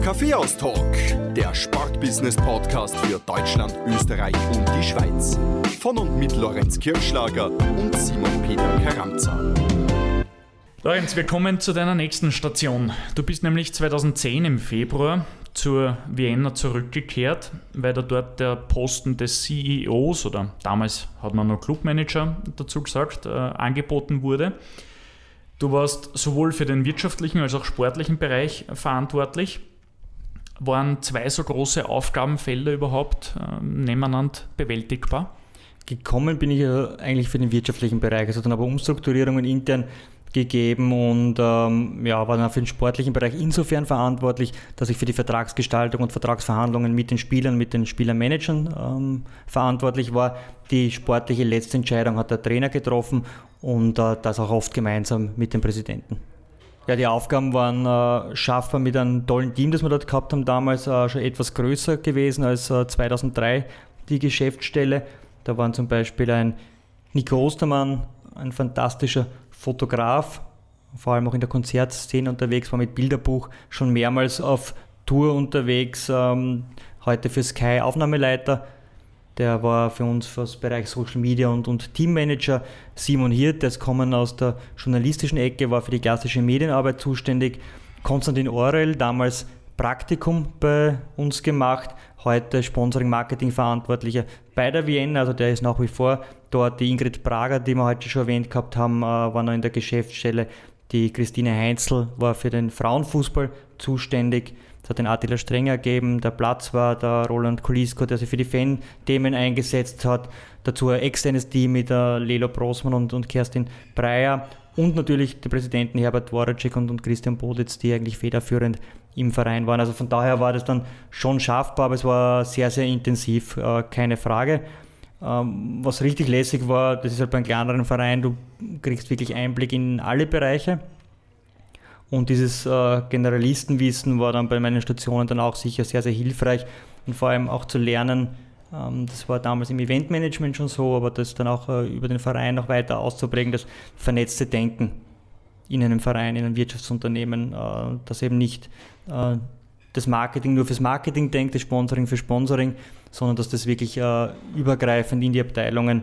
Kaffeehaus-Talk, der Sportbusiness-Podcast für Deutschland, Österreich und die Schweiz. Von und mit Lorenz Kirschlager und Simon Peter Karamza. Lorenz, wir kommen zu deiner nächsten Station. Du bist nämlich 2010 im Februar zur Vienna zurückgekehrt, weil da dort der Posten des CEOs, oder damals hat man noch Clubmanager dazu gesagt, angeboten wurde. Du warst sowohl für den wirtschaftlichen als auch sportlichen Bereich verantwortlich. Waren zwei so große Aufgabenfelder überhaupt nebeneinander bewältigbar? Gekommen bin ich ja eigentlich für den wirtschaftlichen Bereich. Es hat dann aber Umstrukturierungen intern gegeben und war dann für den sportlichen Bereich insofern verantwortlich, dass ich für die Vertragsgestaltung und Vertragsverhandlungen mit den Spielern, mit den Spielermanagern verantwortlich war. Die sportliche letzte Entscheidung hat der Trainer getroffen und das auch oft gemeinsam mit dem Präsidenten. Ja, die Aufgaben waren schaffbar mit einem tollen Team, das wir dort gehabt haben, damals schon etwas größer gewesen als 2003 die Geschäftsstelle. Da waren zum Beispiel ein Nico Ostermann, ein fantastischer Fotograf, vor allem auch in der Konzertszene unterwegs, war mit Bilderbuch schon mehrmals auf Tour unterwegs, heute für Sky Aufnahmeleiter. Der war für uns für das Bereich Social Media und Teammanager. Simon Hirt, der ist kommen aus der journalistischen Ecke, war für die klassische Medienarbeit zuständig. Konstantin Orel, damals Praktikum bei uns gemacht, heute Sponsoring-Marketing-Verantwortlicher bei der Vienna, also der ist nach wie vor dort. Die Ingrid Prager, die wir heute schon erwähnt gehabt haben, war noch in der Geschäftsstelle. Die Christine Heinzel war für den Frauenfußball zuständig. Es hat den Attila Strenger gegeben, der Platz war der Roland Kulisko, der sich für die Fan-Themen eingesetzt hat. Dazu ein externes Team mit Lelo Brosmann und Kerstin Breyer und natürlich die Präsidenten Herbert Dvoracek und Christian Boditz, die eigentlich federführend im Verein waren. Also von daher war das dann schon schaffbar, aber es war sehr, sehr intensiv, keine Frage. Was richtig lässig war, das ist halt bei einem kleineren Verein, du kriegst wirklich Einblick in alle Bereiche. Und dieses Generalistenwissen war dann bei meinen Stationen dann auch sicher sehr, sehr hilfreich und vor allem auch zu lernen, das war damals im Eventmanagement schon so, aber das dann auch über den Verein noch weiter auszuprägen, das vernetzte Denken in einem Verein, in einem Wirtschaftsunternehmen, dass eben nicht das Marketing nur fürs Marketing denkt, das Sponsoring für Sponsoring, sondern dass das wirklich übergreifend in die Abteilungen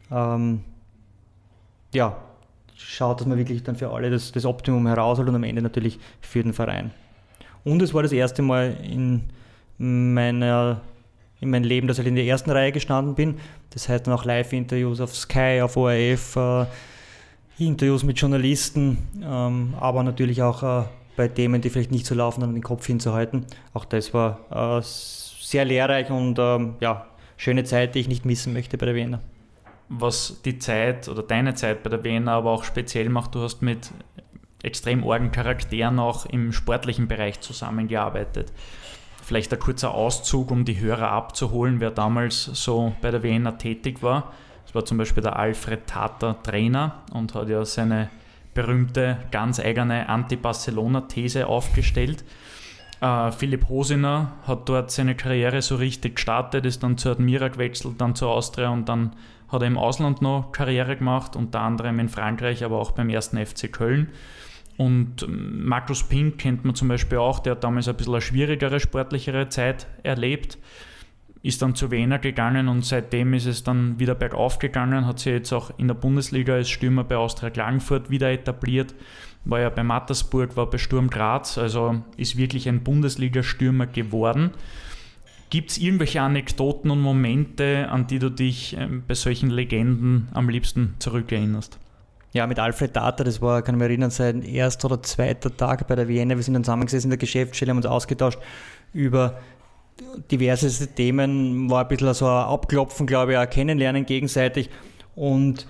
schaut, dass man wirklich dann für alle das Optimum herausholt und am Ende natürlich für den Verein. Und es war das erste Mal in meinem Leben, dass ich in der ersten Reihe gestanden bin. Das heißt dann auch Live-Interviews auf Sky, auf ORF, Interviews mit Journalisten, aber natürlich auch bei Themen, die vielleicht nicht so laufen, dann den Kopf hinzuhalten. Auch das war sehr lehrreich und schöne Zeit, die ich nicht missen möchte bei der Vienna. Was die Zeit oder deine Zeit bei der Vienna aber auch speziell macht, du hast mit extrem argen Charakteren auch im sportlichen Bereich zusammengearbeitet. Vielleicht ein kurzer Auszug, um die Hörer abzuholen, wer damals so bei der Vienna tätig war. Das war zum Beispiel der Alfred Tater Trainer und hat ja seine berühmte, ganz eigene Anti-Barcelona-These aufgestellt. Philipp Hosiner hat dort seine Karriere so richtig gestartet, ist dann zu Admira gewechselt, dann zur Austria und dann hat er im Ausland noch Karriere gemacht, unter anderem in Frankreich, aber auch beim 1. FC Köln. Und Markus Pink kennt man zum Beispiel auch, der hat damals ein bisschen eine schwierigere, sportlichere Zeit erlebt, ist dann zu Vienna gegangen und seitdem ist es dann wieder bergauf gegangen, hat sich jetzt auch in der Bundesliga als Stürmer bei Austria Klagenfurt wieder etabliert, war ja bei Mattersburg, war bei Sturm Graz, also ist wirklich ein Bundesliga-Stürmer geworden. Gibt es irgendwelche Anekdoten und Momente, an die du dich bei solchen Legenden am liebsten zurückerinnerst? Ja, mit Alfred Tater, das war, kann ich mich erinnern, sein erster oder zweiter Tag bei der Vienna. Wir sind dann zusammengesessen in der Geschäftsstelle, haben uns ausgetauscht über diverse Themen, war ein bisschen so ein Abklopfen, glaube ich, ein Kennenlernen gegenseitig. Und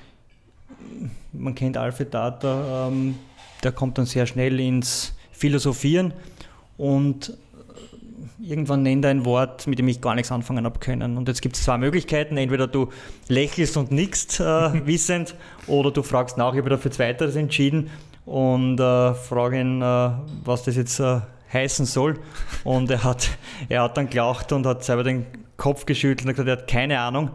man kennt Alfred Tater, der kommt dann sehr schnell ins Philosophieren und irgendwann nennt er ein Wort, mit dem ich gar nichts anfangen habe können. Und jetzt gibt es zwei Möglichkeiten. Entweder du lächelst und nickst wissend oder du fragst nach, ich habe dafür Zweiteres entschieden und frage ihn, was das jetzt heißen soll. Und er hat dann gelacht und hat selber den Kopf geschüttelt und gesagt, er hat keine Ahnung,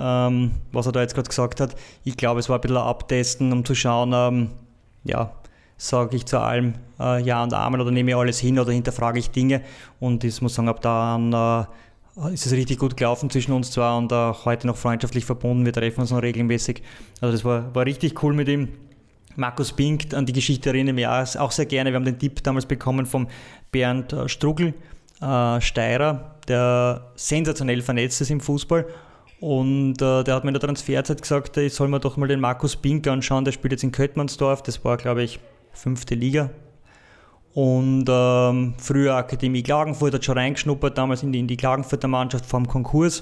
was er da jetzt gerade gesagt hat. Ich glaube, es war ein bisschen ein Abtesten, um zu schauen, sage ich zu allem Ja und Amen oder nehme ich alles hin oder hinterfrage ich Dinge. Und ich muss sagen, ab da an ist es richtig gut gelaufen zwischen uns zwei und auch heute noch freundschaftlich verbunden. Wir treffen uns noch regelmäßig. Also das war richtig cool mit ihm. Markus Bink, an die Geschichte erinnere ich mich auch sehr gerne. Wir haben den Tipp damals bekommen vom Bernd Strugl, Steirer, der sensationell vernetzt ist im Fußball. Und der hat mir in der Transferzeit gesagt, ich soll mir doch mal den Markus Bink anschauen. Der spielt jetzt in Köttmannsdorf. Das war, glaube ich, 5. Liga. Und früher Akademie Klagenfurt, hat schon reingeschnuppert, damals in die Klagenfurter Mannschaft vor dem Konkurs.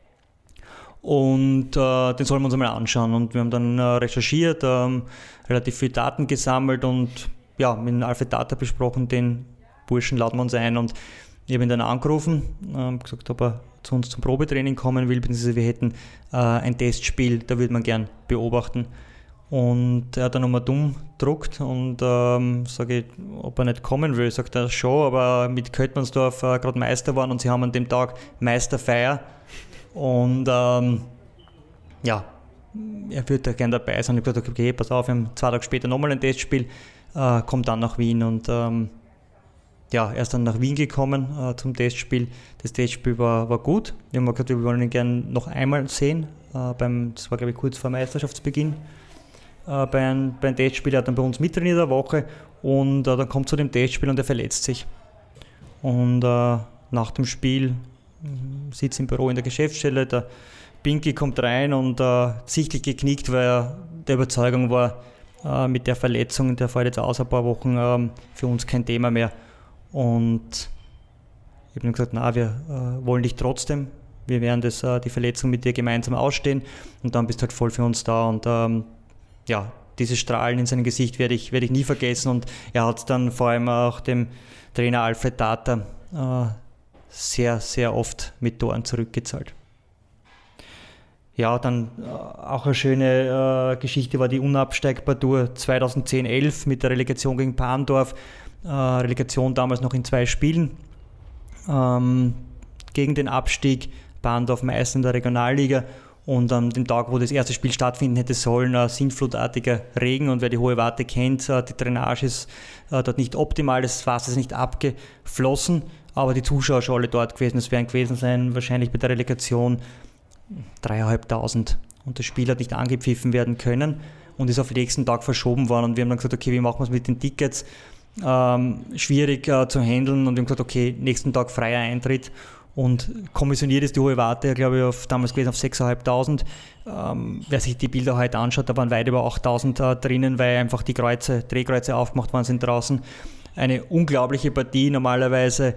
Und den sollen wir uns einmal anschauen. Und wir haben dann recherchiert, relativ viele Daten gesammelt und ja, mit Alfred Data besprochen, den Burschen laden wir uns ein. Und ich habe ihn dann angerufen, gesagt, ob er zu uns zum Probetraining kommen will, beziehungsweise wir hätten ein Testspiel, da würde man gern beobachten. Und er hat dann nochmal dumm gedruckt und sage ich, ob er nicht kommen will. Sagt er schon, aber mit Köttmannsdorf gerade Meister waren und sie haben an dem Tag Meisterfeier. Und ja, er würde da gerne dabei sein. Ich habe gesagt, okay, pass auf, wir haben 2 Tage später nochmal ein Testspiel, kommt dann nach Wien. Und ja, er ist dann nach Wien gekommen zum Testspiel. Das Testspiel war gut. Wir haben gesagt, wir wollen ihn gerne noch einmal sehen. Das war, glaube ich, kurz vor Meisterschaftsbeginn. Beim Testspiel, er hat dann bei uns mittrainiert eine Woche und dann kommt zu dem Testspiel und er verletzt sich. Und nach dem Spiel sitzt im Büro in der Geschäftsstelle, der Pinky kommt rein und sichtlich geknickt, weil er der Überzeugung war, mit der Verletzung, der fällt jetzt aus ein paar Wochen, für uns kein Thema mehr. Und ich habe ihm gesagt, na, wir wollen dich trotzdem, wir werden die Verletzung mit dir gemeinsam ausstehen und dann bist du halt voll für uns da. Und ja, dieses Strahlen in seinem Gesicht werde ich nie vergessen und er hat dann vor allem auch dem Trainer Alfred Data sehr, sehr oft mit Toren zurückgezahlt. Ja, dann auch eine schöne Geschichte war die Unabsteigbar-Tour 2010-11 mit der Relegation gegen Bahndorf. Relegation damals noch in 2 Spielen. Gegen den Abstieg, Bahndorf Meister in der Regionalliga. Und an dem Tag, wo das erste Spiel stattfinden hätte sollen, sinnflutartiger Regen. Und wer die Hohe Warte kennt, die Drainage ist dort nicht optimal, das Wasser ist nicht abgeflossen, aber die Zuschauer schon alle dort gewesen. Es werden gewesen sein, wahrscheinlich bei der Relegation 3.500. Und das Spiel hat nicht angepfiffen werden können und ist auf den nächsten Tag verschoben worden. Und wir haben dann gesagt, okay, wie machen wir es mit den Tickets? Schwierig zu handeln. Und wir haben gesagt, okay, nächsten Tag freier Eintritt. Und kommissioniert ist die Hohe Warte, glaube ich, damals gewesen auf 6.500. Wer sich die Bilder heute anschaut, da waren weit über 8.000 drinnen, weil einfach die Drehkreuze aufgemacht worden sind draußen. Eine unglaubliche Partie. Normalerweise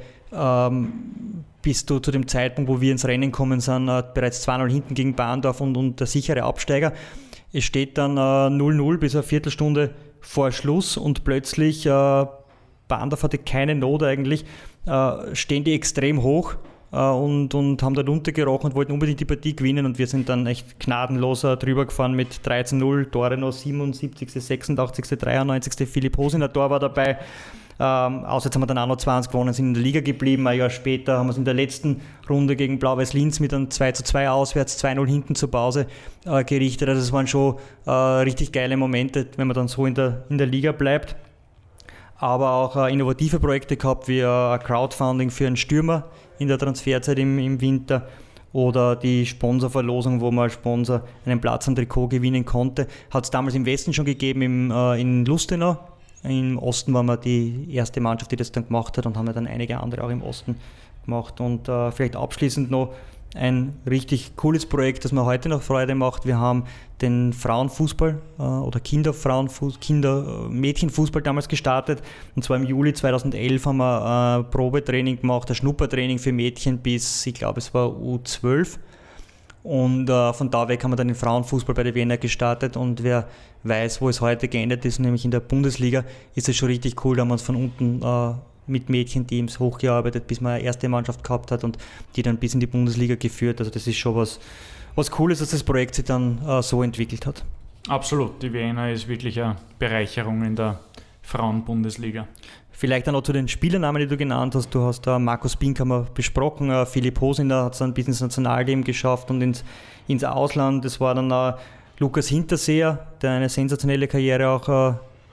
bist du zu dem Zeitpunkt, wo wir ins Rennen kommen sind, bereits 2-0 hinten gegen Bahndorf und der sichere Absteiger. Es steht dann 0-0 bis eine Viertelstunde vor Schluss und plötzlich, Bahndorf hatte keine Not eigentlich, stehen die extrem hoch. Und haben dort runtergerochen und wollten unbedingt die Partie gewinnen und wir sind dann echt gnadenlos drüber gefahren mit 13-0, Tore noch 77., 86., 93., Philipp Hosiner Tor war dabei. Außerdem haben wir dann auch noch 20 gewonnen, sind in der Liga geblieben. Ein Jahr später haben wir es in der letzten Runde gegen Blau-Weiß Linz mit einem 2:2 auswärts, 2-0 hinten zur Pause gerichtet. Also das waren schon richtig geile Momente, wenn man dann so in der Liga bleibt. Aber auch innovative Projekte gehabt, wie ein Crowdfunding für einen Stürmer in der Transferzeit im Winter oder die Sponsorverlosung, wo man als Sponsor einen Platz am Trikot gewinnen konnte. Hat es damals im Westen schon gegeben, in Lustenau. Im Osten waren wir die erste Mannschaft, die das dann gemacht hat und haben ja dann einige andere auch im Osten gemacht. Und vielleicht abschließend noch ein richtig cooles Projekt, das mir heute noch Freude macht. Wir haben den Frauenfußball oder Mädchenfußball damals gestartet. Und zwar im Juli 2011 haben wir ein Probetraining gemacht, ein Schnuppertraining für Mädchen bis, ich glaube, es war U12. Und von da weg haben wir dann den Frauenfußball bei der Wiener gestartet. Und wer weiß, wo es heute geendet ist, nämlich in der Bundesliga, ist es schon richtig cool. Da haben wir uns von unten mit Mädchenteams hochgearbeitet, bis man eine erste Mannschaft gehabt hat und die dann bis in die Bundesliga geführt. Also das ist schon was Cooles, dass das Projekt sich dann so entwickelt hat. Absolut, die Wiener ist wirklich eine Bereicherung in der Frauenbundesliga. Vielleicht auch noch zu den Spielernamen, die du genannt hast. Du hast Markus Bink haben wir besprochen, Philipp Hosiner hat es dann bis ins Nationalteam geschafft und ins Ausland. Das war dann Lukas Hinterseher, der eine sensationelle Karriere auch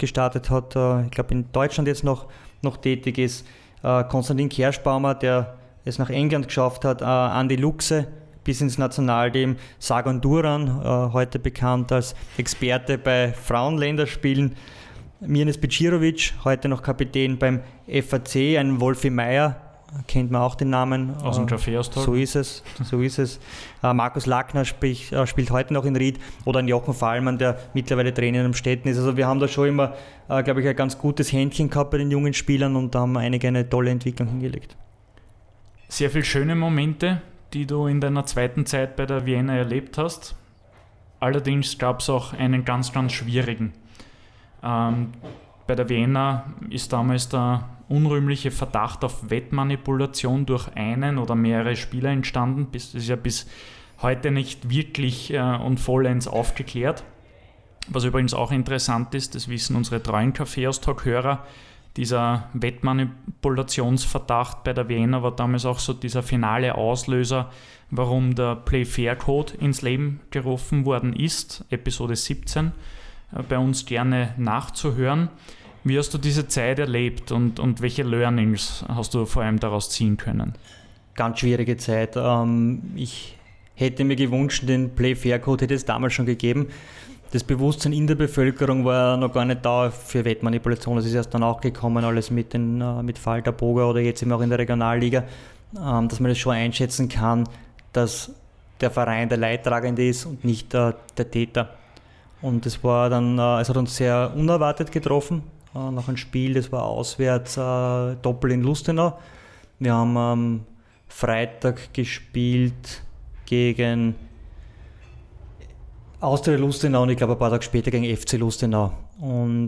gestartet hat, ich glaube in Deutschland jetzt noch tätig ist, Konstantin Kerschbaumer, der es nach England geschafft hat, Andi Luxe bis ins Nationalteam, Sagan Duran, heute bekannt als Experte bei Frauenländerspielen, Mirnes Becirovic, heute noch Kapitän beim FAC, ein Wolfi Meier, kennt man auch den Namen. Aus dem Kaffeeaustausch. So ist es. Markus Lackner spielt heute noch in Ried oder ein Jochen Fallmann, der mittlerweile Trainer in Amstetten ist. Also wir haben da schon immer, glaube ich, ein ganz gutes Händchen gehabt bei den jungen Spielern und da haben einige eine tolle Entwicklung hingelegt. Sehr viele schöne Momente, die du in deiner zweiten Zeit bei der Vienna erlebt hast. Allerdings gab es auch einen ganz, ganz schwierigen. Bei der Vienna ist damals der unrühmliche Verdacht auf Wettmanipulation durch einen oder mehrere Spieler entstanden. Das ist ja bis heute nicht wirklich und vollends aufgeklärt. Was übrigens auch interessant ist, das wissen unsere treuen Kaffeeaustausch-Hörer, dieser Wettmanipulationsverdacht bei der Vienna war damals auch so dieser finale Auslöser, warum der Play-Fair-Code ins Leben gerufen worden ist, Episode 17, bei uns gerne nachzuhören. Wie hast du diese Zeit erlebt und welche Learnings hast du vor allem daraus ziehen können? Ganz schwierige Zeit. Ich hätte mir gewünscht, den Play-Fair-Code hätte es damals schon gegeben. Das Bewusstsein in der Bevölkerung war noch gar nicht da für Wettmanipulation. Das ist erst dann auch gekommen, alles mit Falter Boga oder jetzt eben auch in der Regionalliga, dass man das schon einschätzen kann, dass der Verein der Leidtragende ist und nicht der Täter. Und es war dann, es hat uns sehr unerwartet getroffen. Nach einem Spiel, das war auswärts Doppel in Lustenau. Wir haben am Freitag gespielt gegen Austria Lustenau und ich glaube ein paar Tage später gegen FC Lustenau. Und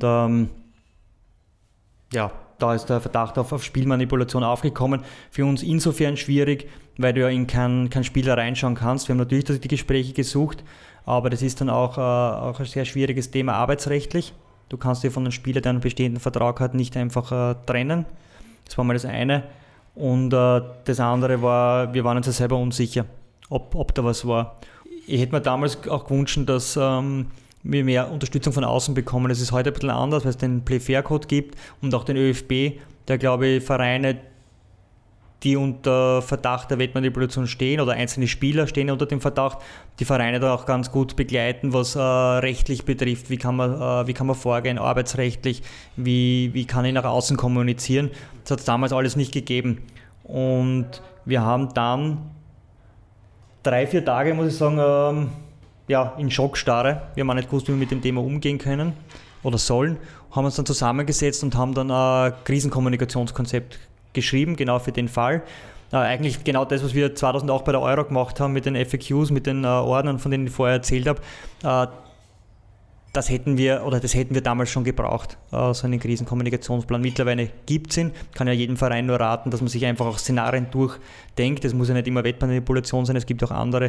da ist der Verdacht auf Spielmanipulation aufgekommen. Für uns insofern schwierig, weil du ja in kein Spiel reinschauen kannst. Wir haben natürlich die Gespräche gesucht, aber das ist dann auch ein sehr schwieriges Thema arbeitsrechtlich. Du kannst dir von einem Spieler, der einen bestehenden Vertrag hat, nicht einfach trennen. Das war mal das eine. Und das andere war, wir waren uns ja selber unsicher, ob da was war. Ich hätte mir damals auch gewünscht, dass wir mehr Unterstützung von außen bekommen. Das ist heute ein bisschen anders, weil es den Play-Fair-Code gibt und auch den ÖFB, der, glaube ich, Vereine, die unter Verdacht der Wettmanipulation stehen oder einzelne Spieler stehen unter dem Verdacht, die Vereine da auch ganz gut begleiten, was rechtlich betrifft. Wie kann man vorgehen, arbeitsrechtlich, wie kann ich nach außen kommunizieren. Das hat es damals alles nicht gegeben. Und wir haben dann 3-4 Tage, muss ich sagen, in Schockstarre. Wir haben auch nicht gewusst, wie wir mit dem Thema umgehen können oder sollen. Haben uns dann zusammengesetzt und haben dann ein Krisenkommunikationskonzept geschrieben, genau für den Fall. Eigentlich genau das, was wir 2008 bei der Euro gemacht haben mit den FAQs, mit den Ordnern, von denen ich vorher erzählt habe. Das hätten wir damals schon gebraucht, so einen Krisenkommunikationsplan. Mittlerweile gibt es ihn, kann ja jedem Verein nur raten, dass man sich einfach auch Szenarien durchdenkt. Das muss ja nicht immer Wettmanipulation sein, es gibt auch andere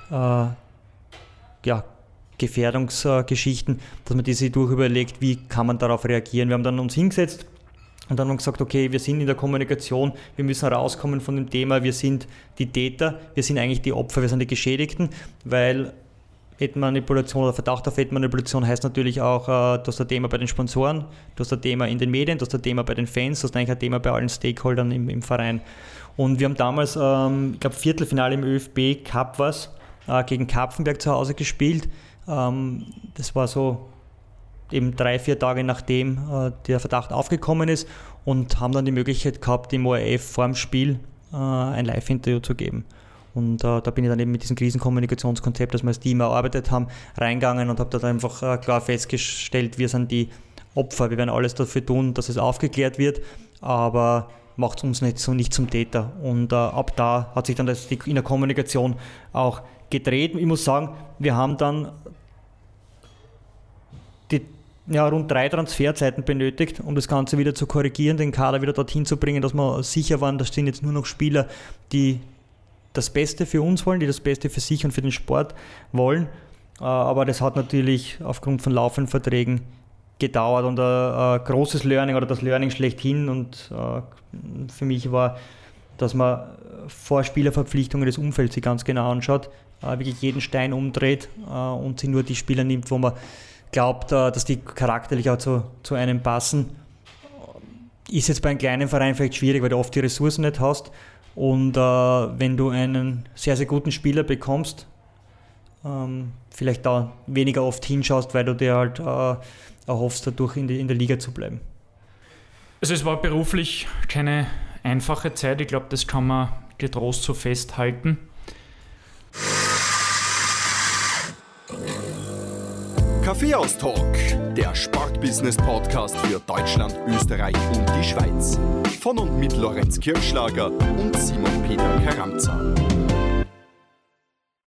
Gefährdungsgeschichten, dass man diese durchüberlegt, wie kann man darauf reagieren. Wir haben dann uns hingesetzt und dann haben wir gesagt, okay, wir sind in der Kommunikation, wir müssen rauskommen von dem Thema, wir sind die Täter, wir sind eigentlich die Opfer, wir sind die Geschädigten, weil Wettmanipulation oder Verdacht auf Wettmanipulation heißt natürlich auch, du hast ein Thema bei den Sponsoren, du hast ein Thema in den Medien, du hast ein Thema bei den Fans, du hast eigentlich ein Thema bei allen Stakeholdern im Verein. Und wir haben damals, ich glaube, Viertelfinale im ÖFB Cup gegen Kapfenberg zu Hause gespielt. Das war so eben 3-4 Tage nachdem der Verdacht aufgekommen ist und haben dann die Möglichkeit gehabt, im ORF vor dem Spiel ein Live-Interview zu geben. Und da bin ich dann eben mit diesem Krisenkommunikationskonzept, das wir als Team erarbeitet haben, reingegangen und habe dann einfach klar festgestellt, wir sind die Opfer, wir werden alles dafür tun, dass es aufgeklärt wird, aber macht uns nicht zum Täter. Und ab da hat sich dann das in der Kommunikation auch gedreht. Ich muss sagen, wir haben dann rund 3 Transferzeiten benötigt, um das Ganze wieder zu korrigieren, den Kader wieder dorthin zu bringen, dass wir sicher waren, das sind jetzt nur noch Spieler, die das Beste für uns wollen, die das Beste für sich und für den Sport wollen. Aber das hat natürlich aufgrund von laufenden Verträgen gedauert und ein großes Learning oder das Learning schlechthin und für mich war, dass man vor Spielerverpflichtungen das Umfeld sich ganz genau anschaut, wirklich jeden Stein umdreht und sich nur die Spieler nimmt, wo man glaubt, dass die charakterlich auch zu einem passen. Ist jetzt bei einem kleinen Verein vielleicht schwierig, weil du oft die Ressourcen nicht hast. Und wenn du einen sehr, sehr guten Spieler bekommst, vielleicht da weniger oft hinschaust, weil du dir halt erhoffst, dadurch in der Liga zu bleiben. Also es war beruflich keine einfache Zeit. Ich glaube, das kann man getrost so festhalten. Kaffeehaus-Talk, der Sportbusiness-Podcast für Deutschland, Österreich und die Schweiz. Von und mit Lorenz Kirschlager und Simon Peter Karamza.